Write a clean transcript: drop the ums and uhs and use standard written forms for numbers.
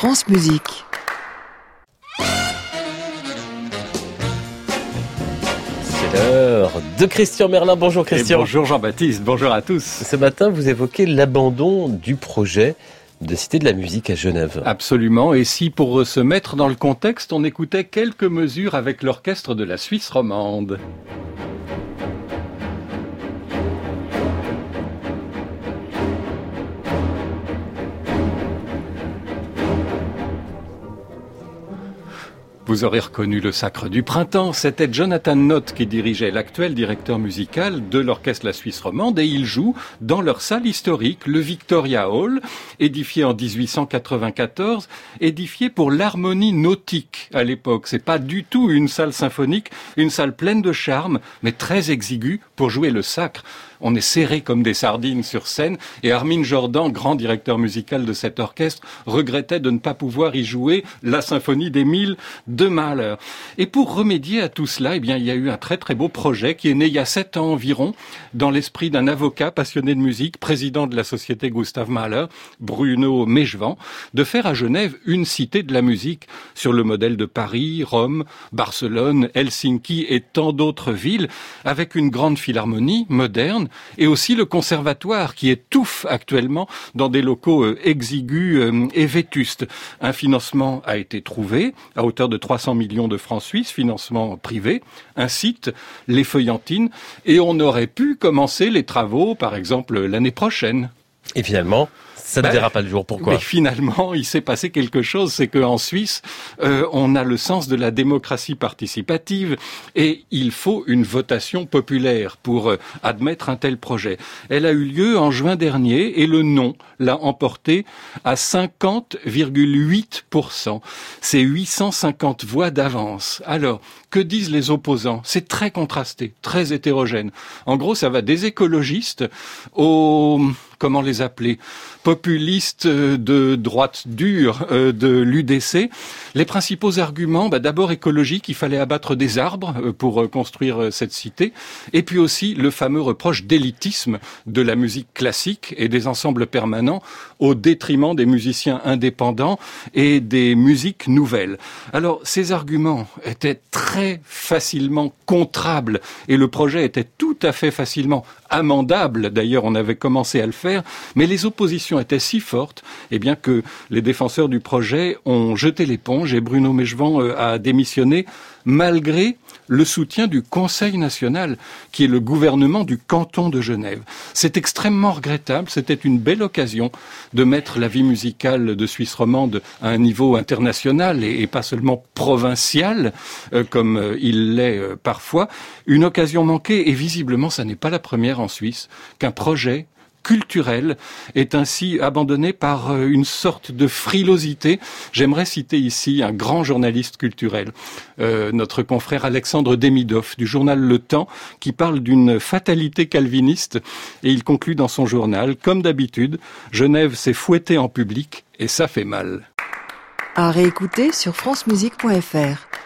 France Musique. C'est l'heure de Christian Merlin. Bonjour Christian. Et bonjour Jean-Baptiste, bonjour à tous. Ce matin, vous évoquez l'abandon du projet de Cité de la musique à Genève. Absolument, et si pour se mettre dans le contexte, on écoutait quelques mesures avec l'orchestre de la Suisse romande. Vous aurez reconnu le Sacre du Printemps, c'était Jonathan Nott qui dirigeait, l'actuel directeur musical de l'orchestre La Suisse romande, et il joue dans leur salle historique, le Victoria Hall, édifié en 1894, édifié pour l'harmonie nautique à l'époque. C'est pas du tout une salle symphonique, une salle pleine de charme, mais très exiguë pour jouer le sacre. On est serré comme des sardines sur scène, et Armin Jordan, grand directeur musical de cet orchestre, regrettait de ne pas pouvoir y jouer la symphonie d'Émile de Mahler. Et pour remédier à tout cela, il y a eu un très très beau projet qui est né il y a 7 ans environ, dans l'esprit d'un avocat passionné de musique, président de la société Gustav Mahler, Bruno Mejvan, de faire à Genève une cité de la musique sur le modèle de Paris, Rome, Barcelone, Helsinki et tant d'autres villes, avec une grande philharmonie moderne, et aussi le conservatoire qui étouffe actuellement dans des locaux exigus et vétustes. Un financement a été trouvé à hauteur de 300 millions de francs suisses, financement privé, un site, les Feuillantines, et on aurait pu commencer les travaux, par exemple, l'année prochaine. Et finalement, ça ne verra pas le jour. Pourquoi ? Mais finalement, il s'est passé quelque chose, c'est qu'en Suisse, on a le sens de la démocratie participative et il faut une votation populaire pour admettre un tel projet. Elle a eu lieu en juin dernier et le non l'a emporté à 50,8%. C'est 850 voix d'avance. Alors, que disent les opposants ? C'est très contrasté, très hétérogène. En gros, ça va des écologistes aux... comment les appeler, populistes de droite dure de l'UDC. Les principaux arguments, d'abord écologique, il fallait abattre des arbres pour construire cette cité, et puis aussi le fameux reproche d'élitisme de la musique classique et des ensembles permanents au détriment des musiciens indépendants et des musiques nouvelles. Alors, ces arguments étaient très facilement contrables et le projet était tout à fait facilement amendable. D'ailleurs, on avait commencé à le faire, mais les oppositions étaient si fortes, que les défenseurs du projet ont jeté l'éponge et Bruno Mejvan a démissionné malgré le soutien du Conseil national, qui est le gouvernement du canton de Genève. C'est extrêmement regrettable, c'était une belle occasion de mettre la vie musicale de Suisse romande à un niveau international et pas seulement provincial, comme il l'est parfois. Une occasion manquée, et visiblement, ça n'est pas la première en Suisse, qu'un projet culturel est ainsi abandonné par une sorte de frilosité. J'aimerais citer ici un grand journaliste culturel, notre confrère Alexandre Demidov du journal Le Temps, qui parle d'une fatalité calviniste, et il conclut dans son journal: comme d'habitude, Genève s'est fouettée en public et ça fait mal. À réécouter sur francemusique.fr.